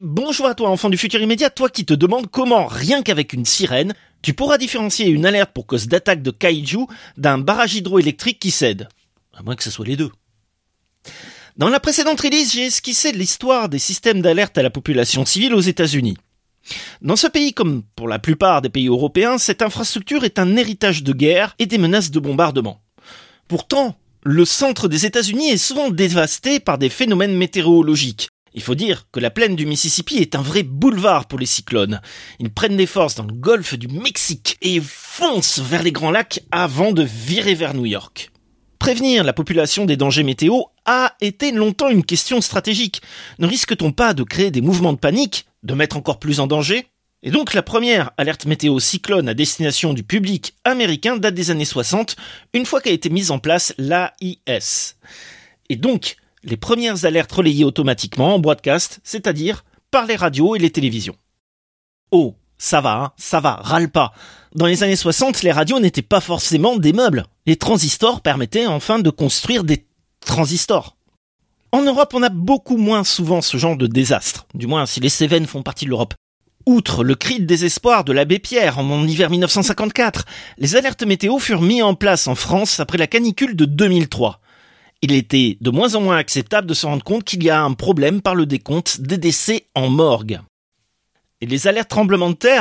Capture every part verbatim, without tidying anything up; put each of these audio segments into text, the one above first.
Bonjour à toi, enfant du futur immédiat, toi qui te demandes comment, rien qu'avec une sirène, tu pourras différencier une alerte pour cause d'attaque de kaiju d'un barrage hydroélectrique qui cède. À moins que ce soit les deux. Dans la précédente release, j'ai esquissé l'histoire des systèmes d'alerte à la population civile aux États-Unis. Dans ce pays, comme pour la plupart des pays européens, cette infrastructure est un héritage de guerre et des menaces de bombardement. Pourtant, le centre des États-Unis est souvent dévasté par des phénomènes météorologiques. Il faut dire que la plaine du Mississippi est un vrai boulevard pour les cyclones. Ils prennent des forces dans le golfe du Mexique et foncent vers les Grands Lacs avant de virer vers New York. Prévenir la population des dangers météo a été longtemps une question stratégique. Ne risque-t-on pas de créer des mouvements de panique, de mettre encore plus en danger ? Et donc la première alerte météo cyclone à destination du public américain date des années soixante, une fois qu'a été mise en place l'A I S. Et donc, les premières alertes relayées automatiquement en broadcast, c'est-à-dire par les radios et les télévisions. Oh, ça va, hein, ça va, râle pas. Dans les années soixante, les radios n'étaient pas forcément des meubles. Les transistors permettaient enfin de construire des transistors. En Europe, on a beaucoup moins souvent ce genre de désastre, du moins si les Cévennes font partie de l'Europe. Outre le cri de désespoir de l'abbé Pierre en hiver mille neuf cent cinquante-quatre, les alertes météo furent mises en place en France après la canicule de deux mille trois. Il était de moins en moins acceptable de se rendre compte qu'il y a un problème par le décompte des décès en morgue. Et les alertes tremblements de terre ?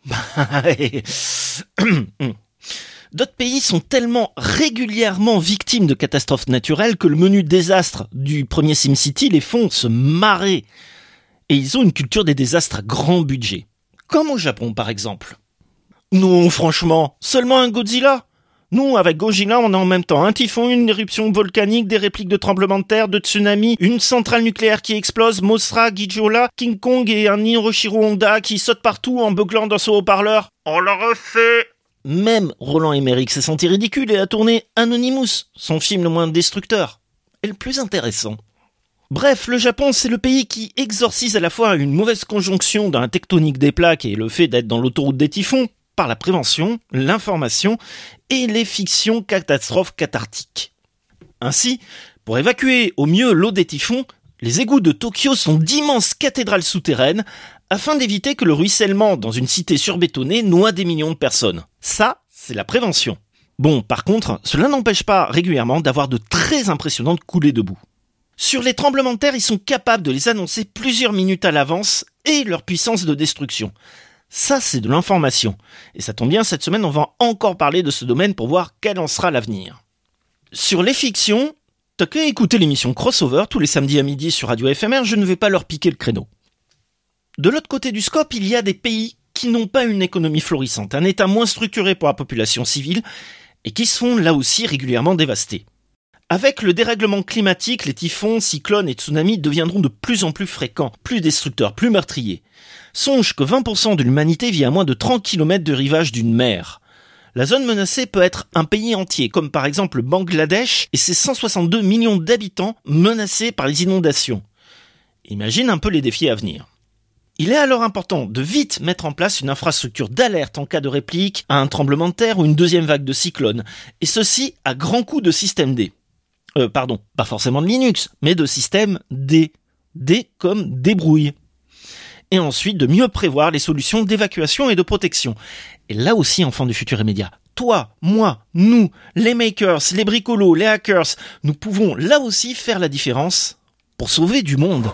D'autres pays sont tellement régulièrement victimes de catastrophes naturelles que le menu désastre du premier SimCity les font se marrer. Et ils ont une culture des désastres à grand budget. Comme au Japon par exemple. Non, franchement, seulement un Godzilla ? Nous, avec Godzilla, on a en même temps un typhon, une éruption volcanique, des répliques de tremblements de terre, de tsunamis, une centrale nucléaire qui explose, Mothra, Godzilla, King Kong et un Hiroshiro Honda qui saute partout en beuglant dans son haut-parleur. On l'a refait. Même Roland Emmerich s'est senti ridicule et a tourné Anonymous, son film le moins destructeur et le plus intéressant. Bref, le Japon, c'est le pays qui exorcise à la fois une mauvaise conjonction d'un tectonique des plaques et le fait d'être dans l'autoroute des typhons, par la prévention, l'information et les fictions catastrophes cathartiques. Ainsi, pour évacuer au mieux l'eau des typhons, les égouts de Tokyo sont d'immenses cathédrales souterraines afin d'éviter que le ruissellement dans une cité surbétonnée noie des millions de personnes. Ça, c'est la prévention. Bon, par contre, cela n'empêche pas régulièrement d'avoir de très impressionnantes coulées de boue. Sur les tremblements de terre, ils sont capables de les annoncer plusieurs minutes à l'avance et leur puissance de destruction. Ça, c'est de l'information. Et ça tombe bien, cette semaine, on va encore parler de ce domaine pour voir quel en sera l'avenir. Sur les fictions, t'as qu'à écouter l'émission Crossover tous les samedis à midi sur Radio F M R, je ne vais pas leur piquer le créneau. De l'autre côté du scope, il y a des pays qui n'ont pas une économie florissante, un état moins structuré pour la population civile, et qui se font là aussi régulièrement dévastés. Avec le dérèglement climatique, les typhons, cyclones et tsunamis deviendront de plus en plus fréquents, plus destructeurs, plus meurtriers. Songe que vingt pour cent de l'humanité vit à moins de trente kilomètres du rivage d'une mer. La zone menacée peut être un pays entier, comme par exemple le Bangladesh et ses cent soixante-deux millions d'habitants menacés par les inondations. Imagine un peu les défis à venir. Il est alors important de vite mettre en place une infrastructure d'alerte en cas de réplique à un tremblement de terre ou une deuxième vague de cyclone, et ceci à grands coups de système D. Euh, pardon, pas forcément de Linux, mais de système D. D comme débrouille. Et ensuite de mieux prévoir les solutions d'évacuation et de protection. Et là aussi, enfant du futur immédiat, toi, moi, nous, les makers, les bricolos, les hackers, nous pouvons là aussi faire la différence pour sauver du monde.